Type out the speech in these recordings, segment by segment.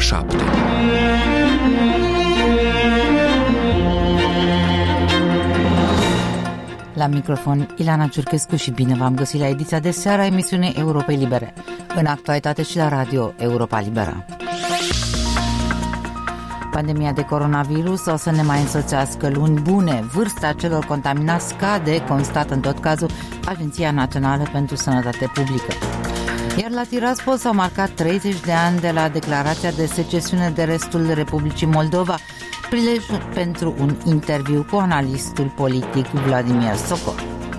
7. La microfon, Ilana Ciurchescu și bine v-am găsit la ediția de seară a emisiunii Europei Libere, în actualitate și la radio Europa Liberă. Pandemia de coronavirus o să ne mai însoțească luni bune. Vârsta celor contaminați scade, constată în tot cazul Agenția Națională pentru Sănătate Publică. Iar la Tiraspol s-au marcat 30 de ani de la declarația de secesiune de restul Republicii Moldova, prilej pentru un interviu cu analistul politic Vladimir Sokol.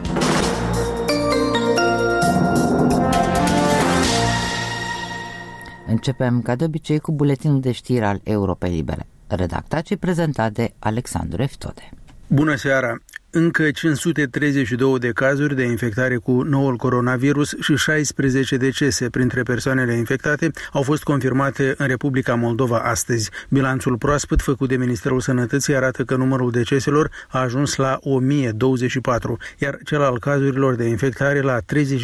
Începem, ca de obicei, cu buletinul de știri al Europei Libere, redactat și prezentat de Alexandru Eftode. Bună seara! Încă 532 de cazuri de infectare cu noul coronavirus și 16 decese printre persoanele infectate au fost confirmate în Republica Moldova astăzi. Bilanțul proaspăt făcut de Ministerul Sănătății arată că numărul deceselor a ajuns la 1024, iar cel al cazurilor de infectare la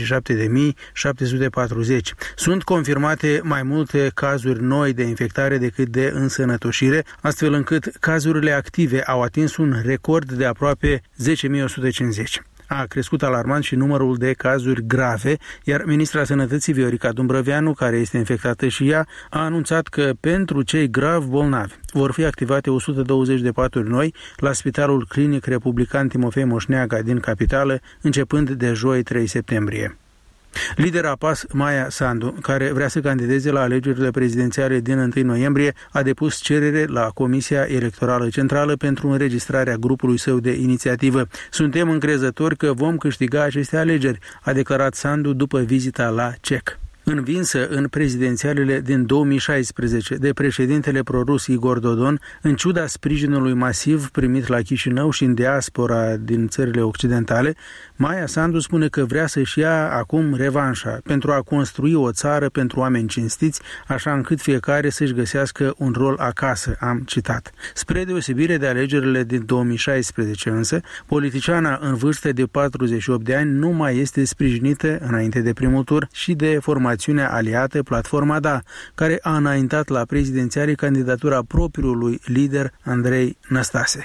37.740. Sunt confirmate mai multe cazuri noi de infectare decât de însănătoșire, astfel încât cazurile active au atins un record de aproape 10.150. A crescut alarmant și numărul de cazuri grave, iar ministra Sănătății Viorica Dumbrăveanu, care este infectată și ea, a anunțat că pentru cei grav bolnavi vor fi activate 120 de paturi noi la Spitalul Clinic Republican Timofei Moșneaga din capitală, începând de joi 3 septembrie. Lidera PAS, Maia Sandu, care vrea să candideze la alegerile prezidențiale din 1 noiembrie, a depus cerere la Comisia Electorală Centrală pentru înregistrarea grupului său de inițiativă. Suntem încrezători că vom câștiga aceste alegeri, a declarat Sandu după vizita la CEC. Învinsă în prezidențialele din 2016 de președintele prorus Igor Dodon, în ciuda sprijinului masiv primit la Chișinău și în diaspora din țările occidentale, Maia Sandu spune că vrea să-și ia acum revanșa pentru a construi o țară pentru oameni cinstiți, așa încât fiecare să-și găsească un rol acasă, am citat. Spre deosebire de alegerile din 2016 însă, politiciana în vârstă de 48 de ani nu mai este sprijinită înainte de primul tur și de formațiunea aliată Platforma Da, care a înaintat la prezidențiale candidatura propriului lider Andrei Năstase.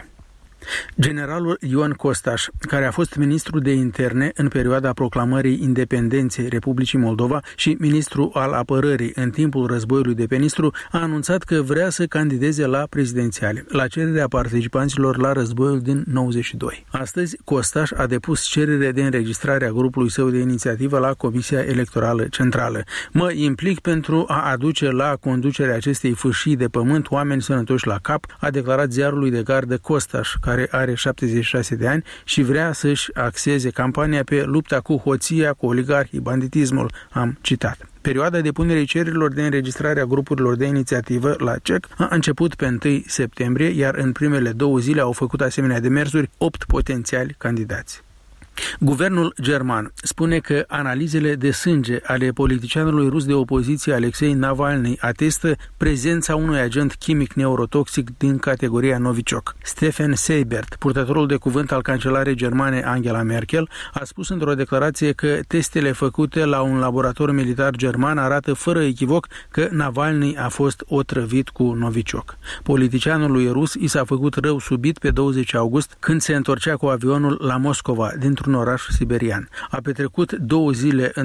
Generalul Ion Costaș, care a fost ministru de interne în perioada proclamării independenței Republicii Moldova și ministru al apărării în timpul războiului de pe Nistru, a anunțat că vrea să candideze la prezidențiale, la cererea participanților la războiul din 92. Astăzi, Costaș a depus cerere de înregistrare a grupului său de inițiativă la Comisia Electorală Centrală. Mă implic pentru a aduce la conducerea acestei fâșii de pământ oameni sănătoși la cap, a declarat ziarului de gardă Costaș, care are 76 de ani și vrea să-și axeze campania pe lupta cu hoția, cu oligarhii, banditismul, am citat. Perioada depunerii cererilor de înregistrare a grupurilor de inițiativă la CEC a început pe 1 septembrie, iar în primele 2 zile au făcut asemenea demersuri 8 potențiali candidați. Guvernul german spune că analizele de sânge ale politicianului rus de opoziție Alexei Navalny atestă prezența unui agent chimic neurotoxic din categoria Novichok. Stefan Seibert, purtătorul de cuvânt al cancelarei germane Angela Merkel, a spus într-o declarație că testele făcute la un laborator militar german arată fără echivoc că Navalny a fost otrăvit cu Novichok. Politicianului rus i s-a făcut rău subit pe 20 august când se întorcea cu avionul la Moscova dintr-un oraș siberian. A petrecut 2 zile în